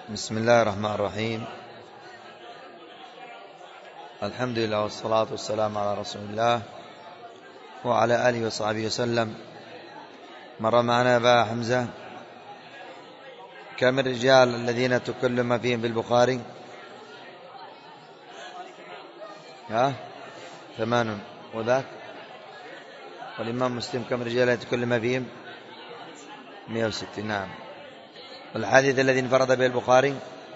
بسم الله الرحمن الرحيم. الحمد لله والصلاة والسلام على رسول الله وعلى آله وصحبه وسلم. مر معنا أبا حمزة كم الرجال الذين تكلم فيهم بالبخاري؟ 8. وذاك والإمام مسلم كم الرجال يتكلم فيهم؟ 160. نعم. والحديث الذي انفرد به البخاري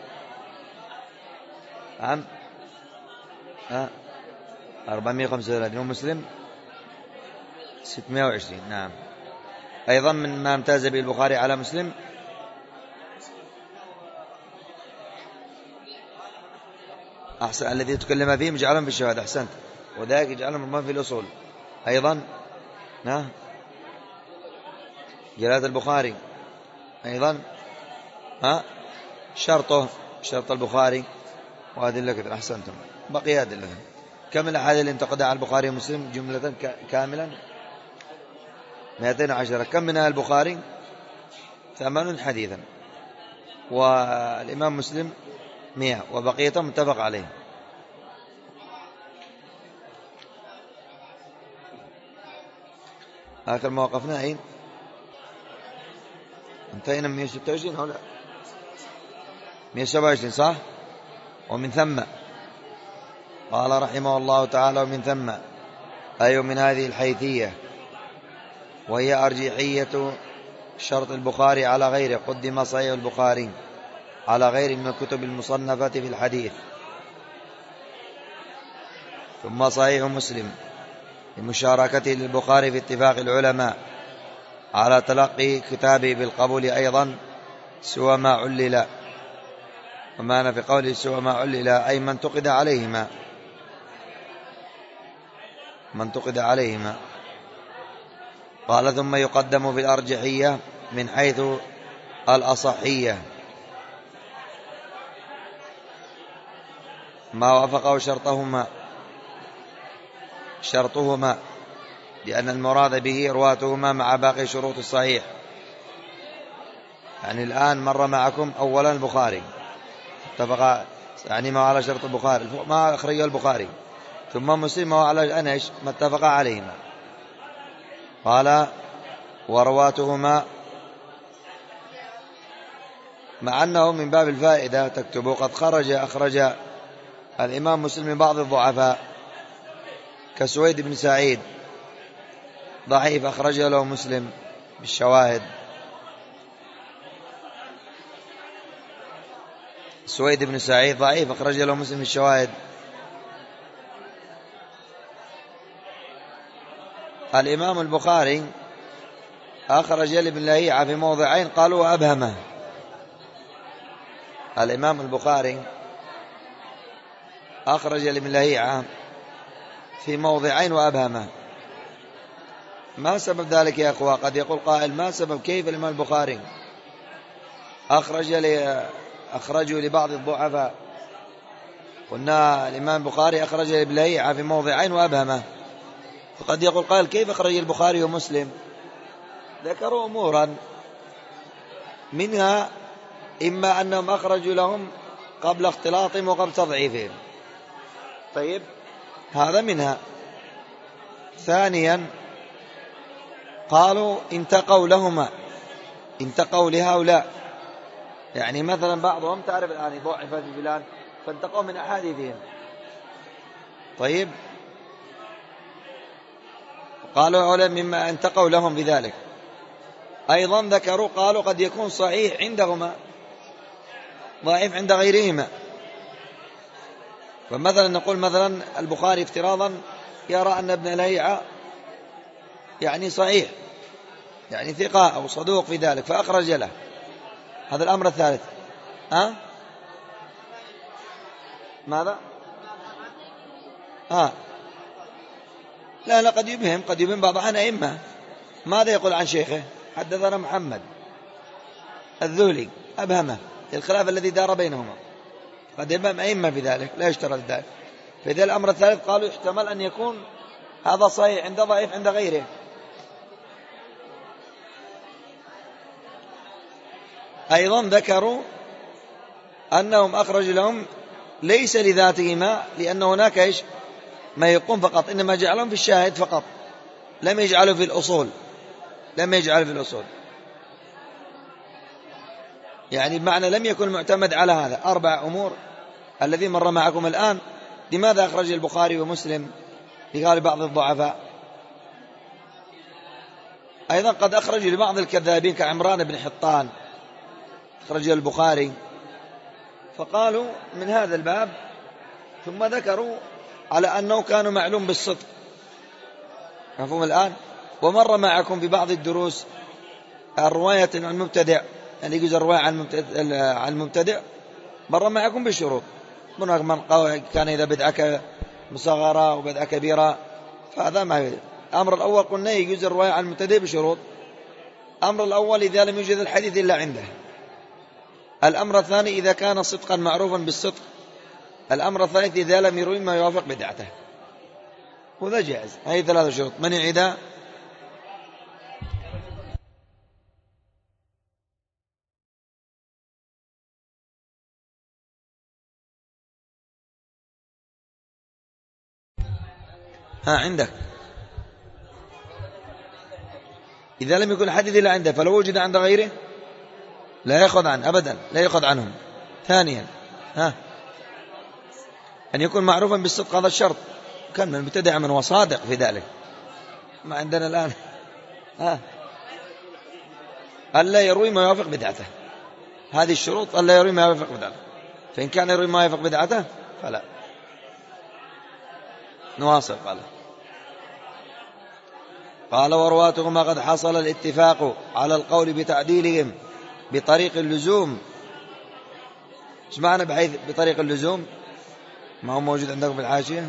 435 ومسلم 620. نعم. أيضا من ما امتاز به البخاري على مسلم أحسن الذي يتكلم فيهم يجعلهم في الشهادة. أحسنت. وذلك يجعلهم في الأصول. أيضا جلالة البخاري أيضا شرط البخاري وأدلة كثيرة. أحسنتم. بقي أدلة. كم الأحاديث اللي انتقدها على البخاري ومسلم جملة كاملا؟ 210. كم منها البخاري؟ 8 حديثا. والإمام مسلم 100 وبقيته متفق عليه. آخر ما وقفنا أين؟ انتهينا من 126 أو لا؟ 127 صح؟ ومن ثم قال رحمه الله تعالى ومن ثم أي من هذه الحيثية وهي أرجحية شرط البخاري على غيره. قدم صحيح البخاري على غير من الكتب المصنفة في الحديث، ثم صحيح مسلم لمشاركته للبخاري في اتفاق العلماء على تلقي كتابه بالقبول أيضا سوى ما علل. ومعنى في قوله سوى ما علل أي من انتقد عليهما. قال ثم يقدم في الأرجحية من حيث الأصحية ما وافقه شرطهما لأن المراد به رواتهما مع باقي شروط الصحيح. يعني الآن مر معكم أولا البخاري اتفق يعني ما على شرط البخاري ما أخرجه البخاري، ثم مسلم وعلى أنش ما اتفق عليهما. قال ورواتهما مع أنه من باب الفائدة تكتب قد أخرج الإمام مسلم من بعض الضعفاء كسويد بن سعيد ضعيف أخرج له مسلم بالشواهد. سويد بن سعيد ضعيف أخرج له مسلم بالشواهد. الإمام البخاري أخرج لابن لهيعة في موضعين قالوا أبهمه. الإمام البخاري أخرج لابن لهيعة في موضعين وأبهمه. ما سبب ذلك يا أخوة؟ قد يقول قائل ما سبب كيف الإمام البخاري أخرجوا لبعض الضعفاء؟ قلنا الإمام البخاري أخرج لابن لهيعة في موضعين وأبهمه. فقد يقول قائل كيف أخرج البخاري ومسلم؟ ذكروا أمورا منها إما أنهم أخرجوا لهم قبل اختلاطهم وقبل تضعيفهم. طيب هذا منها. ثانيا قالوا انتقوا لهؤلاء. يعني مثلا بعضهم تعرف الآن ضعف في فلان فانتقوا من أحاديثهم. طيب قالوا هؤلاء مما انتقوا لهم بذلك. أيضا ذكروا قالوا قد يكون صحيح عندهما ضعيف عند غيرهما. فمثلا نقول مثلا البخاري افتراضا يرى أن ابن لهيعة يعني صحيح يعني ثقة أو صدوق في ذلك فأخرج له. هذا الأمر الثالث. ماذا؟ لا قد يبهم بعض عن أئمة. ماذا يقول عن شيخه؟ حدثنا محمد الذهلي أبهمه الخلاف الذي دار بينهما. قد يبهم أئمة بذلك لا يشترط ذلك. فإذا الأمر الثالث قالوا يحتمل أن يكون هذا صحيح عند ضعيف عند غيره. أيضا ذكروا أنهم أخرج لهم ليس لذاتهما، لأن هناك إيش ما يقوم فقط، إنما جعلهم في الشاهد فقط، لم يجعلوا في الأصول، لم يجعلوا في الأصول، يعني بمعنى لم يكن معتمد على هذا. 4 أمور الذي مر معكم الآن. لماذا أخرج البخاري ومسلم لقال بعض الضعفاء؟ أيضا قد أخرج لبعض الكذابين كعمران بن حطان، أخرج البخاري، فقالوا من هذا الباب، ثم ذكروا على أنه كانوا معلوم بالصدق. مفهوم الآن؟ ومر معكم في بعض الدروس الرواية عن المبتدع، يعني يجوز الرواية عن المبتدع، مر معكم بالشروط. من كان إذا بدعة مصغرة وبدعة كبيرة، فهذا ما يجوز. الأمر الأول قلنا يجوز الرواية عن المبتدع بشروط. الأمر الأول إذا لم يوجد الحديث إلا عنده. الأمر الثاني إذا كان صدقا معروفا بالصدق. الأمر الثالث إذا لم يروي ما يوافق بدعته، وذا جائز. هذه 3 شروط. من يعيدها؟ عندك إذا لم يكن الحديث إلا عنده، فلو وجد عند غيره لا يأخذ عنه أبدا، لا يأخذ عنهم. ثانيا أن يكون معروفا بالصدق، هذا الشرط. كان من المبتدع من هو صادق في ذلك، ما عندنا الآن. ألا يروي ما يوافق بدعته. هذه الشروط، ألا يروي ما يوافق بدعته. فإن كان يروي ما يوافق بدعته فلا. نواصل. قال ورواتهما قد حصل الاتفاق على القول بتعديلهم بطريق اللزوم. ايش معنى بحيث بطريق اللزوم؟ ما هو موجود عندكم في الحاشية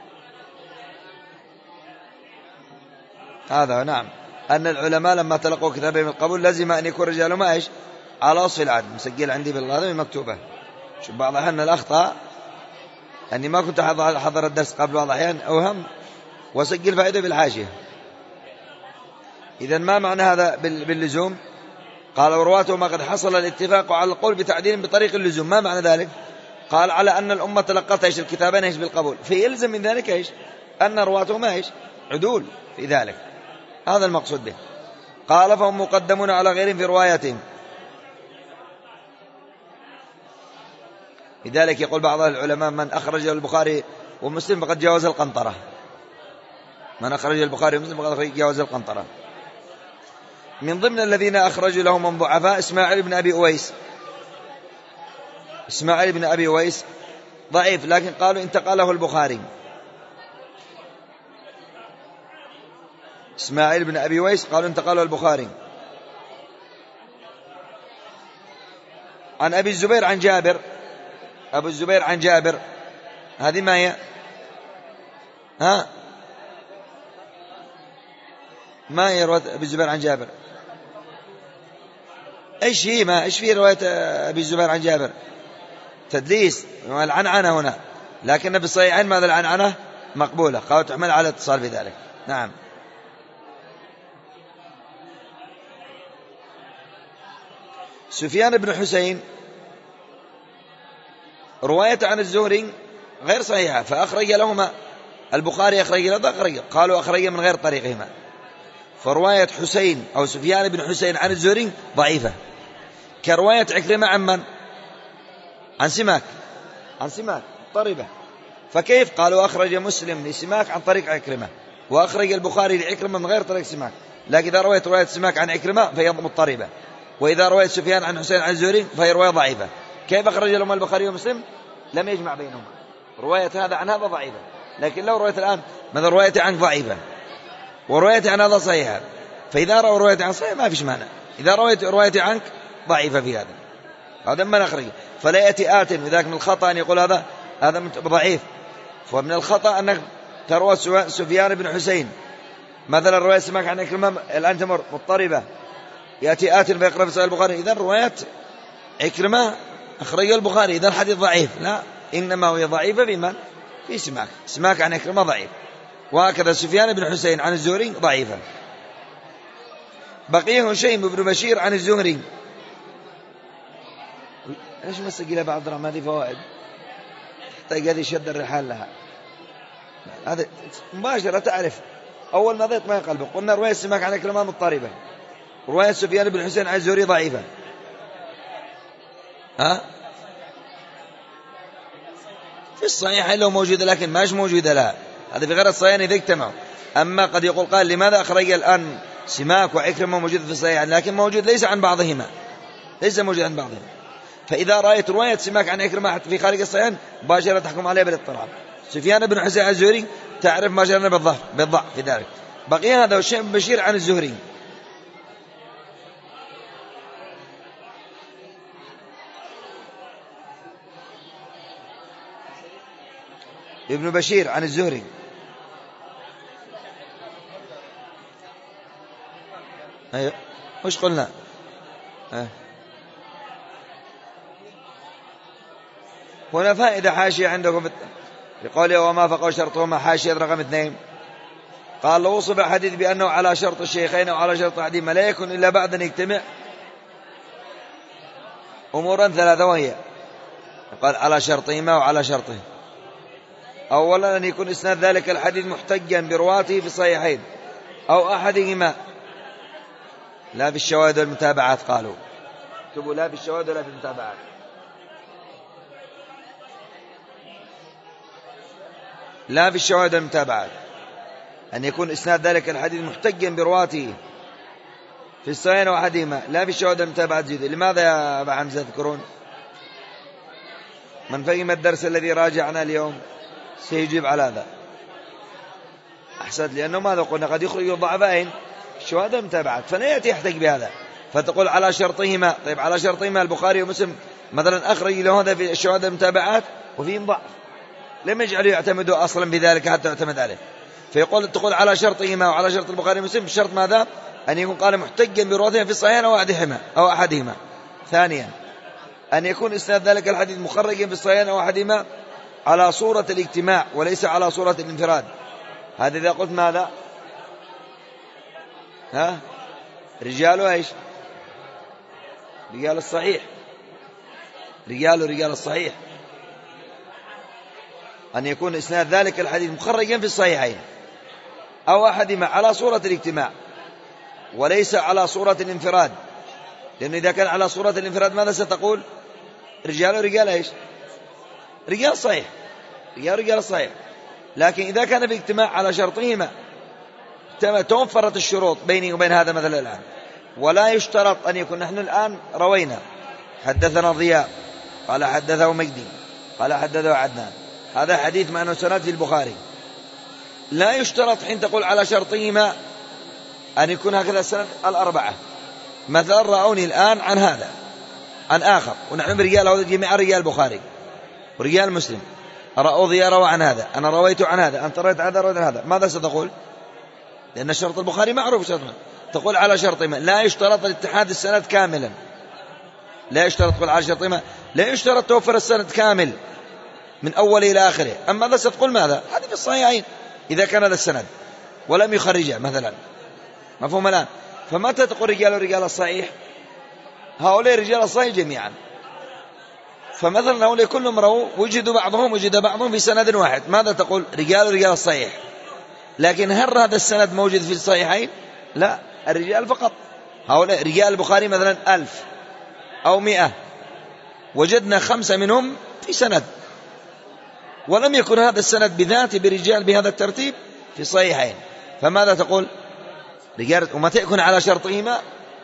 هذا. نعم، أن العلماء لما تلقوا كتابهم من القبول لازم أن يكون رجالهم ايش على وصف العدل. مسجل عندي بالغادة مكتوبة. شوف بعض الأحيان الأخطاء أني ما كنت حضر الدرس قبل، بعض الأحيان أوهم وسجل فائدة بالحاشية. إذن ما معنى هذا باللزوم؟ قال ورواته ما قد حصل الاتفاق على القول بتعديل بطريق اللزوم. ما معنى ذلك؟ قال على أن الأمة تلقت ايش الكتابين ايش بالقبول، فيلزم من ذلك ايش أن رواته ما ايش عدول في ذلك. هذا المقصود به. قال فهم مقدمون على غيرهم في روايتهم. لذلك يقول بعض العلماء من أخرج البخاري ومسلم فقد جاوز القنطرة. من أخرج البخاري ومسلم فقد جاوز القنطرة. من ضمن الذين أخرجوا لهم من ضعفاء إسماعيل بن أبي أويس. إسماعيل بن أبي أويس ضعيف، لكن قالوا انتقله البخاري. إسماعيل بن أبي أويس قالوا انتقله البخاري. عن أبي الزبير عن جابر. أبو الزبير عن جابر، هذه ما هي؟ ما هي رواية أبي الزبير عن جابر؟ إيش هي؟ ما إيش في رواية أبي الزبير عن جابر؟ تدليس، العنعنة هنا. لكن في الصحيحين ماذا؟ العنعنة مقبولة، قالوا تحمل على اتصال في ذلك. نعم. سفيان بن حسين رواية عن الزهري غير صحيحة، فأخرج لهما البخاري، قالوا أخرج من غير طريقهما. فرواية حسين أو سفيان بن حسين عن الزهري ضعيفة، كرواية عكرمة عن من؟ عن سماك طربة. فكيف؟ قالوا أخرج مسلم لسماك عن طريق عكرمة، وأخرج البخاري لعكرمة من غير طريق سماك. لكن إذا رويت رواية سماك عن عكرمة فهي مضطربة، وإذا رويت سفيان عن حسين عن الزهري فهي رواية ضعيفة. كيف أخرج لهم البخاري ومسلم؟ لم يجمع بينهما. رواية هذا عن هذا ضعيفة، لكن لو رويت الآن مثل رواية عنك ضعيفة ورواية عن هذا صحيحة، فإذا رأوا رواية عن صحيح ما فيش معنى. إذا رويت رواية عنك ضعيفة في هذا ما نخرج. فلا يأتي آت لذلك من الخطأ أن يقول هذا ضعيف. فمن الخطأ أنك تروى سفيان بن حسين مثلا رواية سماك عن عكرمة الآن تمر مضطربة، يأتي آت فيقرأ في صحيح البخاري إذا رواية عكرمة أخرج البخاري إذا الحديث ضعيف. لا، إنما هو ضعيفة بمن؟ في سماك عن عكرمة ضعيف، وهكذا سفيان بن حسين عن الزهري ضعيفة. بقي هشيم بن بشير عن الزهري ليش مسجلها بعض الدرهم؟ هذه فوائد تحتاج هذه شد الرحال لها. هذا مباشرة تعرف أول ما ضيت ما قلبك. قلنا رواية سماك عن عكرمة مضطربة، رواية سفيان بن حسين عن الزهري ضعيفة. في الصحيحين لو موجودة لكن ماش موجودة لها، هذا في غير الصحيحين إذا اجتمعوا. أما قد يقول قال لماذا أخرج الآن سماك وعكرمة موجود في الصحيحين لكن موجود ليس عن بعضهما، ليس موجود عن بعضهما. فإذا رأيت رواية سماك عن عكرمة في خارج الصحيحين مباشرة تحكم عليه بالاضطراب. سفيان بن حسين عن الزهري تعرف مباشرة بالضعف في ذلك. بقي هذا والشيخ بشير عن الزهري. ابن بشير عن الزهري أيوه وش قلنا هنا فائدة حاشية عندكم بقوله وما فقه شرطهما حاشية رقم 2. قال لو وصف الحديث بأنه على شرط الشيخين أو على شرط أحدهما لا يكون إلا بعد أن يجتمع أمورا ثلاثة، وهي قال على شرطهما وعلى شرطه. أولا أن يكون إسناد ذلك الحديث محتجا برواته في الصحيحين أو أحدهما، لا في الشواهد والمتابعات. قالوا اكتبوا لا في الشواهد ولا في المتابعات. لا في الشواهد والمتابعات، أن يكون إسناد ذلك الحديث محتجا برواته في الصحيحين أو أحدهما، لا في الشواهد والمتابعات زيد. لماذا يا أبا حمزة تذكرون؟ من فهم الدرس الذي راجعنا اليوم سيجيب على هذا. أحسن، لأنه ماذا قلنا قد يخرج الضعفين الشواهد والمتابعات، فلا يأتي يحتج بهذا فتقول على شرطهما. طيب على شرطهما البخاري ومسلم مثلا أخرج له هذا في الشواهد والمتابعات وفيهم ضعف، لم يجعلوا يعتمدوا أصلا بذلك حتى يعتمد عليه. فيقول تقول على شرطهما وعلى شرط البخاري ومسلم بشرط ماذا؟ أن يكون قال محتجا برواته في الصحيحين أو أحدهما. ثانيا أن يكون إسناد ذلك الحديث مخرجا في الصحيحين أو أحدهما على صورة الاجتماع وليس على صورة الانفراد. هذا إذا قلت ماذا؟ رجال ايش؟ رجال الصحيح، رجال الصحيح. أن يكون إسناد ذلك الحديث مخرجا في الصحيحين أو أحدهما على صورة الاجتماع وليس على صورة الانفراد. لأنه إذا كان على صورة الانفراد ماذا ستقول؟ رجال ايش؟ رجال الصحيح، رجال الصحيح. لكن إذا كان باجتماع على شرطهما توفرت الشروط بيني وبين هذا مثلا الآن. ولا يشترط أن يكون نحن الآن روينا حدثنا ضياء قال حدثه مجدي قال حدثه عدنان، هذا حديث مع أنه سند في البخاري. لا يشترط حين تقول على شرطهما أن يكون هكذا السند الأربعة. مثلا رأوني الآن عن هذا عن آخر ونحن برجال هذا جميع رجال البخاري ورجال مسلم، رأوا ضياء روى عن هذا، أنا رويت عن هذا، أنت رويت عن هذا، رويت عن هذا، ماذا ستقول؟ لأن شرط البخاري معروف شرطنا. تقول على شرطهما. لا يشترط الاتحاد السند كاملا، لا يشترط تقول على شرطهما، لا يشترط توفر السند كامل من أوله إلى آخره. أما ماذا ستقول؟ ماذا؟ هذه في الصحيحين إذا كان هذا السند ولم يخرجه مثلا. مفهوم الآن؟ فمتى تقول رجال الصحيح؟ هؤلاء رجال الصحيح جميعا. فمثلا هؤلاء كلهم رووا وجد بعضهم في سند واحد، ماذا تقول؟ رجال الصحيح. لكن هل هذا السند موجود في الصحيحين؟ لا، الرجال فقط. هؤلاء رجال البخاري مثلا 1000 أو 100 وجدنا 5 منهم في سند، ولم يكن هذا السند بذاته برجال بهذا الترتيب في الصحيحين. فماذا تقول؟ رجال. ومتى يكون على شرطهما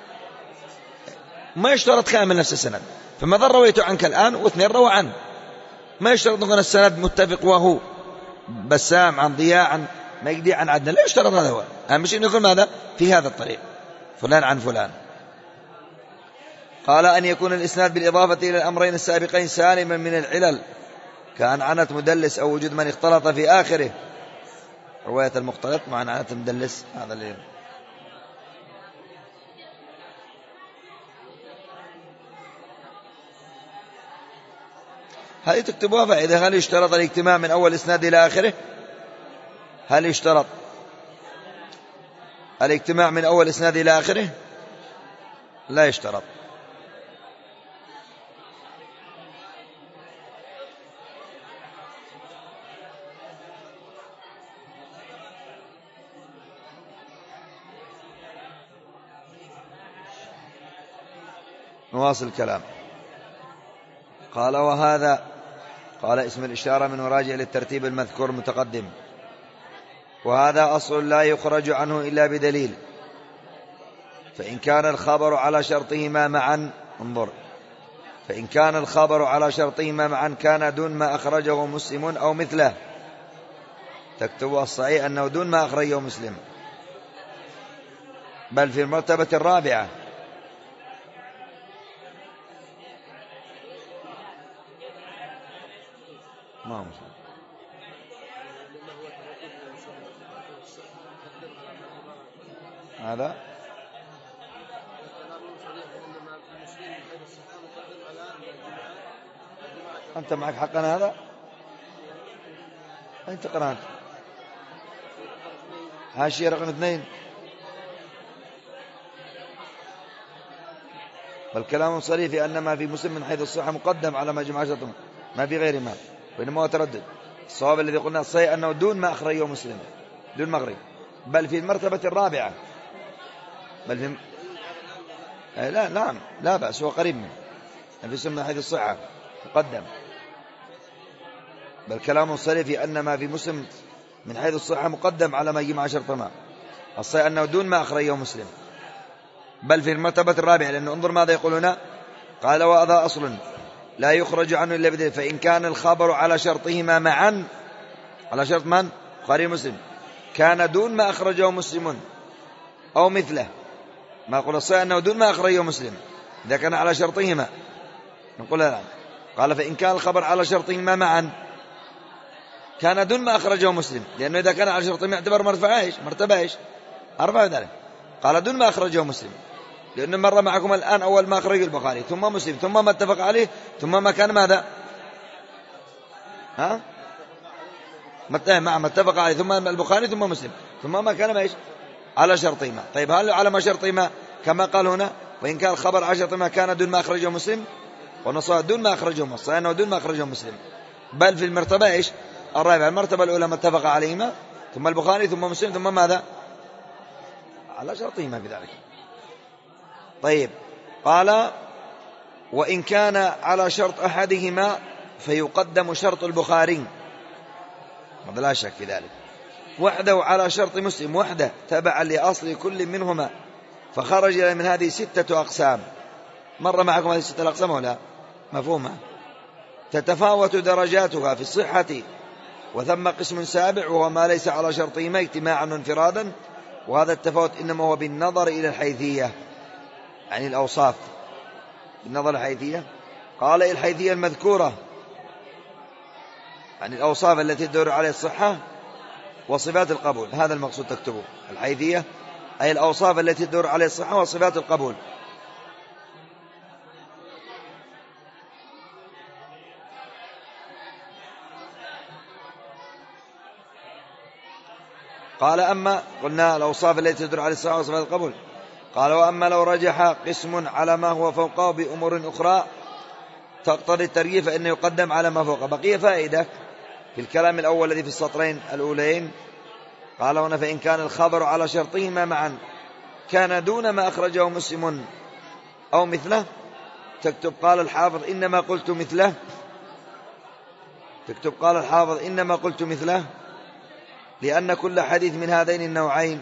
ما يشترط كامل نفس السند. فماذا رويت عنك الآن واثنين روى عنه، ما يشترط أن السند متفق وهو بسام عن ضياء عن مجدي عن عدنان، لا يشترط هذا. هو أهم شيء يكون ماذا؟ في هذا الطريق فلان عن فلان. قال أن يكون الإسناد بالإضافة إلى الأمرين السابقين سالما من العلل كأن عنت مدلس أو وجود من اختلط في آخره. رواية المختلط مع عنت مدلس هذا اللي هل تكتبوها فإذا هل يشترط الاجتماع من أول إسناد إلى آخره؟ هل يشترط الاجتماع من أول إسناد إلى آخره؟ لا يشترط. نواصل الكلام. قال وهذا، قال اسم الإشارة من راجع للترتيب المذكور المتقدم، وهذا أصل لا يخرج عنه إلا بدليل، فإن كان الخبر على شرطهما معا، انظر، فإن كان الخبر على شرطهما معا كان دون ما أخرجه مسلم أو مثله. تكتب الصحيح أنه دون ما أخرجه مسلم، بل في المرتبة الرابعة. ما هو هذا أنت معك حقا هذا؟ أنت قرأت حاشية رقم 2. فالكلام صريح في أن ما في مسلم من حيث الصحة مقدم على ما جمع شرطه، ما في غير ما، وإنما هو تردد. الصواب الذي قلنا الصحيح أنه دون ما أخرجه مسلم، دون مغرب، بل في المرتبة الرابعة، بل في لا نعم لا بأس، هو قريب منه. في سنة من حيث الصحة مقدم، بل كلام صريح في أن ما في مسلم من حيث الصحة مقدم على ما جمع شرطه ما. الصحيح أنه دون ما أخرجه مسلم، بل في المرتبة الرابعة، لأنه انظر ماذا يقول هنا. قال وهذا أصل لا يخرج عنه إلا بدليل، فإن كان الخبر على شرطهما معا، على شرط من؟ البخاري ومسلم، كان دون ما أخرجه مسلم أو مثله. ما قل الصحيح أنه دون ما أخرجه مسلم إذا كان على شرطهما، نقول لا. قال فإن كان الخبر على شرطهما معا كان دون ما أخرجه مسلم، لأنه إذا كان على شرطهما يعتبر مرتبة إيش؟ أربعة ذلك. قال دون ما أخرجه مسلم، لأنه مر معكم الآن أول ما أخرج البخاري ثم مسلم ثم ما اتفق عليه ثم ما كان ماذا؟ ها؟ ما اتفق عليه ثم البخاري ثم مسلم ثم ما كان ما إيش؟ على شرطهما. طيب هل على ما شرطهما كما قال هنا وإن كان الخبر على شرطهما كان دون ما أخرجه مسلم، ونصها دون ما أخرجه مسلم، صحيح أنه دون ما أخرجه مسلم، بل في المرتبة إيش؟ الرابعة. المرتبة الأولى ما اتفق عليهما ثم البخاري ثم مسلم ثم ماذا؟ على شرطهما بذلك. طيب قال وإن كان على شرط أحدهما فيقدم شرط البخاري، هذا لا شك في ذلك، وحده على شرط مسلم وحده تبعا لأصل كل منهما، فخرج من هذه 6 أقسام. مر معكم هذه 6 أقسام ولا مفهومة؟ تتفاوت درجاتها في الصحة، وثم قسم سابع وهو ما ليس على شرطهما اجتماعا وانفرادا، وهذا التفاوت إنما هو بالنظر إلى الحيثية، يعني الأوصاف، بالنظر الحيثية. قال الحيثية المذكورة، يعني الأوصاف التي تدور عليها الصحة وصفات القبول، هذا المقصود تكتبه. الحيثية أي الأوصاف التي تدور عليها الصحة وصفات القبول. قال أما قلنا الأوصاف التي تدور عليها الصحة وصفات القبول. قال وأما لو رجح قسم على ما هو فوقه بأمور أخرى تقتضي الترجيح فإنه يقدم على ما فوقه. بقي فائدة في الكلام الأول الذي في السطرين الأولين. قال هنا فإن كان الخبر على شرطهما معا كان دون ما أخرجه مسلم أو مثله، تكتب قال الحافظ إنما قلت مثله، تكتب قال الحافظ إنما قلت مثله لأن كل حديث من هذين النوعين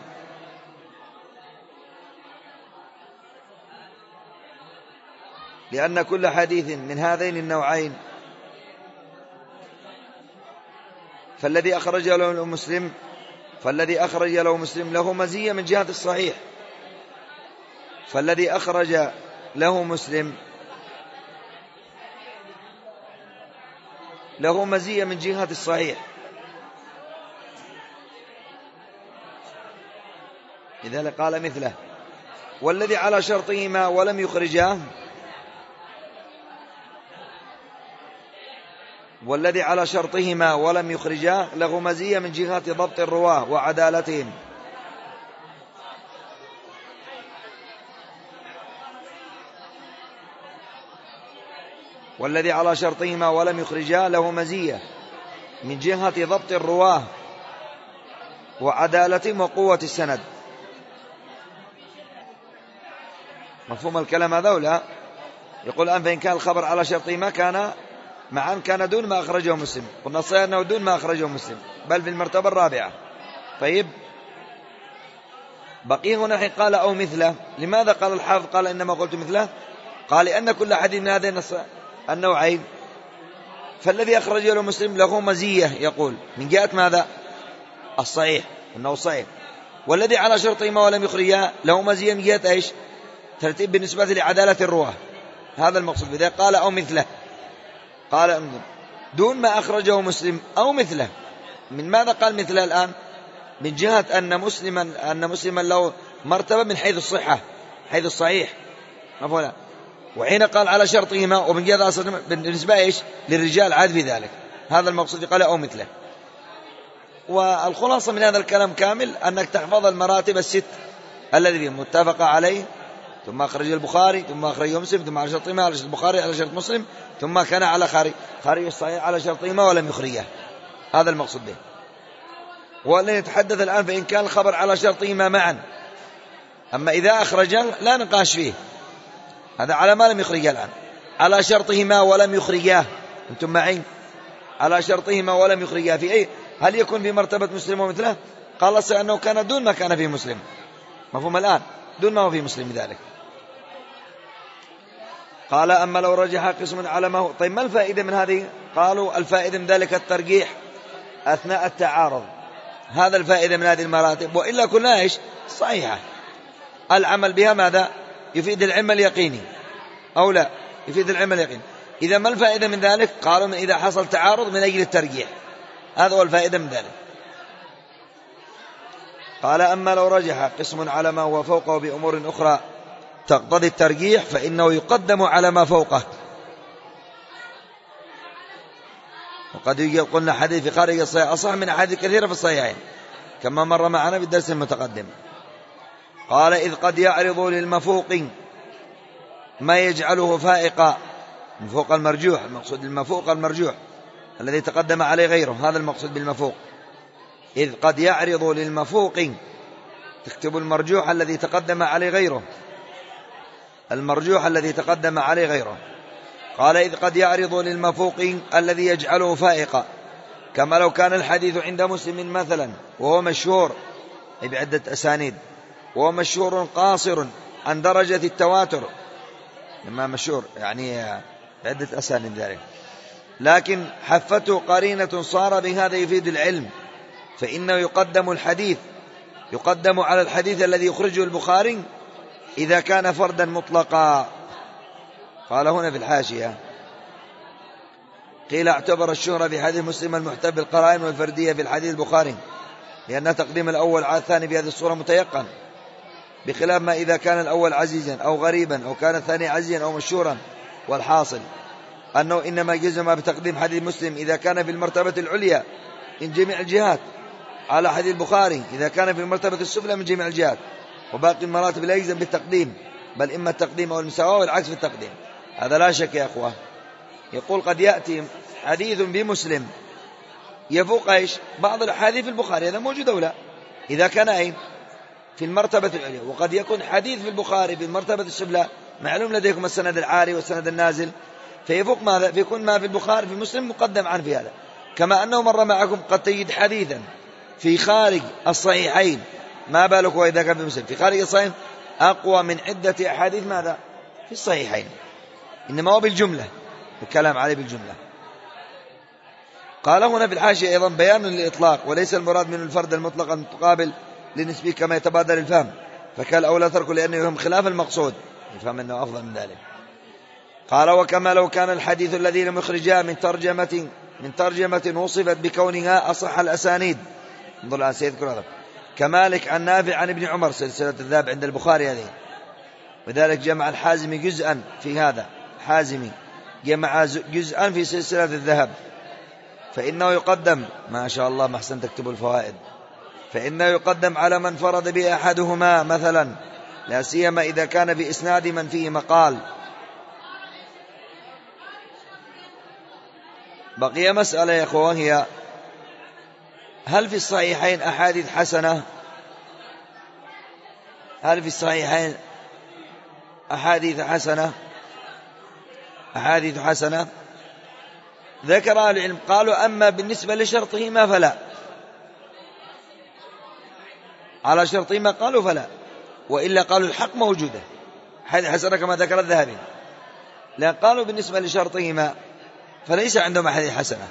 لأن كل حديث من هذين النوعين فالذي أخرج له مسلم له مزية من جهة الصحيح، فالذي أخرج له مسلم له مزية من جهة الصحيح، لذلك قال مثله. والذي على شرطهما ولم يخرجاه، والذي على شرطهما ولم يخرجاه له مزية من جهة ضبط الرواه وعدالتهم. والذي على شرطهما ولم يخرجاه له مزية من جهة ضبط الرواه وعدالتهم وقوة السند. مفهوم الكلام هذا ولا؟ يقول الآن فإن كان الخبر على شرطه ما كان معا كان دون ما أخرجه مسلم. قلنا الصحيح أنه دون ما أخرجه مسلم بل في المرتبة الرابعة. طيب بقي هنا حين قال أو مثله. لماذا قال الحافظ قال إنما قلت مثله؟ قال لأن كل حديث من هذين النوعين فالذي أخرجه له مسلم له مزية يقول من جهة ماذا؟ الصحيح أنه صحيح، والذي على شرطهما ولم يخرجها له مزية من جهة إيش؟ ترتيب بالنسبة لعدالة الرواه. هذا المقصود بذلك قال أو مثله. قال دون ما أخرجه مسلم أو مثله. من ماذا قال مثله الآن؟ من جهة أن مسلما له مرتبة من حيث الصحة حيث الصحيح مفهوم. وحين قال على شرطهما ومن جهة بالنسبة إيش للرجال عاد في ذلك. هذا المقصود قال أو مثله. والخلاصة من هذا الكلام كامل أنك تحفظ المراتب الست الذي متفق عليه ثم أخرج البخاري ثم أخرجه مسلم ثم على شرطهما على شرط البخاري على شرط مسلم ثم كان على خارج الصحيح على شرطهما ولم يخرجه. هذا المقصود به. ولن يتحدث الآن فإن كان الخبر على شرطهما معا. أما إذا أخرجه لا نقاش فيه، هذا على ما لم يخرجه الآن. على شرطهما ولم يخرجاه، أنتم معي؟ على شرطهما ولم يخرجاه في أي؟ هل يكون في مرتبة مسلم ومثله؟ قال الله أنه كان دون ما كان في مسلم. مفهوم الآن؟ دون ما هو في مسلم بذلك. قال أما لو رجح قسم على ما هو. طيب ما الفائدة من هذه؟ قالوا الفائدة من ذلك الترجيح أثناء التعارض. هذا الفائدة من هذه المراتب. وإلا كلها إيش؟ صحيحة. العمل بها ماذا؟ يفيد العلم اليقيني أو لا؟ يفيد العلم اليقيني. إذا ما الفائدة من ذلك؟ قالوا من إذا حصل تعارض من أجل الترجيح. هذا هو الفائدة من ذلك. قال أما لو رجح قسم على ما هو فوقه بأمور أخرى تقتضي الترجيح فإنه يقدم على ما فوقه. وقد قلنا حديث في خارج الصحيح أصح من أحاديث كثيرة في الصحيحين كما مر معنا في الدرس المتقدم. قال إذ قد يعرض للمفوق ما يجعله فائقا. المفوق المرجوح، المقصود المفوق المرجوح الذي تقدم عليه غيره، هذا المقصود بالمفوق. إذ قد يعرض للمفوق، تكتب المرجوح الذي تقدم عليه غيره، المرجوح الذي تقدم عليه غيره. قال إذ قد يعرض للمفوق الذي يجعله فائقا كما لو كان الحديث عند مسلم مثلا وهو مشهور بعدة أسانيد وهو مشهور قاصر عن درجة التواتر، لما مشهور يعني بعدة أسانيد ذلك، لكن حفته قرينة صار بهذا يفيد العلم فإنه يقدم على الحديث الذي يخرجه البخاري إذا كان فردا مطلقا. قال هنا في الحاشية قيل اعتبر الشهرة في حديث مسلم المحتب بالقرائن والفردية في الحديث البخاري لأن تقديم الأول على الثاني بهذه الصورة متيقن، بخلاف ما إذا كان الأول عزيزا أو غريبا أو كان الثاني عزيزا أو مشهورا. والحاصل أنه إنما جزم بتقديم حديث مسلم إذا كان في المرتبة العليا من جميع الجهات على حديث البخاري إذا كان في المرتبة السفلى من جميع الجهات، وباقي المراتب لا يجزم بالتقديم بل إما التقديم أو المساواة والعكس في التقديم. هذا لا شك يا أخوة. يقول قد يأتي حديث بمسلم يفوق إيش بعض الأحاديث في البخاري، هذا موجود أو لا؟ إذا كان أين في المرتبة العليا. وقد يكون حديث في البخاري في المرتبة السفلى، معلوم لديكم السند العالي والسند النازل، فيفوق ماذا؟ فيكون ما في البخاري في مسلم مقدم عن في هذا. كما أنه مر معكم قد تجد حديثا في خارج الصحيحين، ما بالك وإذا كان في مسلم في خارج الصحيحين أقوى من عدة أحاديث ماذا في الصحيحين، إنما هو بالجملة، الكلام عليه بالجملة. قال هنا في الحاشية أيضا بيان للإطلاق وليس المراد من الفرد المطلق المتقابل لنسبه كما يتبادل الفهم، فكان أولى تركه لأنه يهم خلاف المقصود، يفهم أنه أفضل من ذلك. قال وكما لو كان الحديث الذي لم يخرجها من ترجمة وصفت بكونها أصح الأسانيد، انظر الآن سيذكر هذا، كمالك عن نافع عن ابن عمر سلسلة الذهب عند البخاري هذه، وذلك جمع الحازمي جزءا في هذا، حازمي جمع جزءا في سلسلة الذهب، فإنه يقدم، ما شاء الله ما أحسن تكتبوا الفوائد، فإنه يقدم على من فرد به أحدهما مثلا، لا سيما إذا كان في إسناد من فيه مقال. بقي مسألة يا أخوان، هي هل في الصحيحين أحاديث حسنة؟ هل في الصحيحين أحاديث حسنة؟ أحاديث حسنة. ذكر أهل العلم قالوا أما بالنسبة لشرطهما فلا، على شرطهما قالوا فلا، وإلا قالوا الحق موجودة حديث حسنة كما ذكر الذهبي، لأن قالوا بالنسبة لشرطهما فليس عندهم حديث حسنة.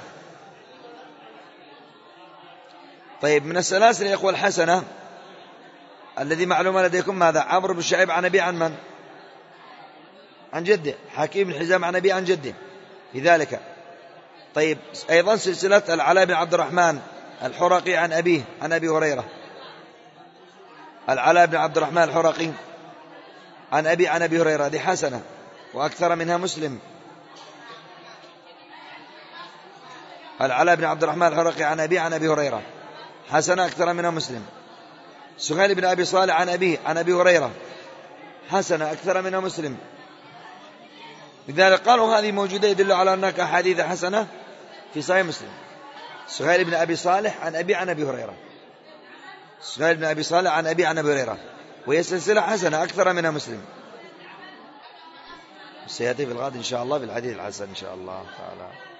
طيب من السلاسل يا إخوة الحسنة الذي معلومة لديكم ماذا؟ عمرو بن شعيب عن أبي عن من؟ عن جده. حكيم بن حزام عن أبي عن جده في ذلك. طيب أيضا سلسلة العلاء بن عبد الرحمن الحرقي عن أبيه عن أبي هريرة. العلاء بن عبد الرحمن الحرقي عن أبي عن أبي هريرة دي حسنة وأكثر منها مسلم. العلاء بن عبد الرحمن الحرقي عن أبي عن أبي هريرة حسنة أكثر منها مسلم. سهيل بن أبي صالح عن أبيه عن أبي هريرة حسنة أكثر منها مسلم. لذلك قالوا هذه موجودة يدل على أنك أحاديث حسنة في صحيح مسلم. سهيل بن أبي صالح عن أبي عن أبي هريرة، سهيل بن أبي صالح عن أبي عن أبي هريرة، وهي سلسلة حسنة أكثر منها مسلم. سيأتي في الغد إن شاء الله بالحديث الحسن إن شاء الله تعالى.